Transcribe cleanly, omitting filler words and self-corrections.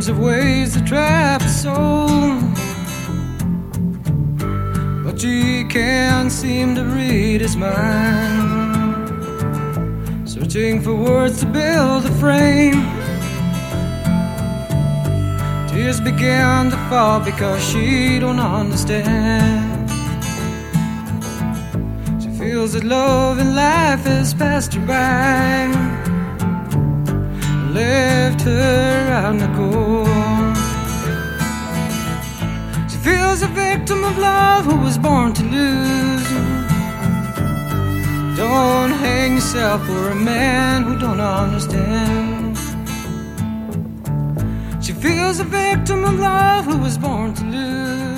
dreams of ways to trap his soul, but she can't seem to read his mind, searching for words to build a frame. Tears began to fall because she don't understand. She feels that love and life has passed her by, left her out in the cold. She feels a victim of love who was born to lose. Don't hang yourself for a man who don't understand. She feels a victim of love who was born to lose.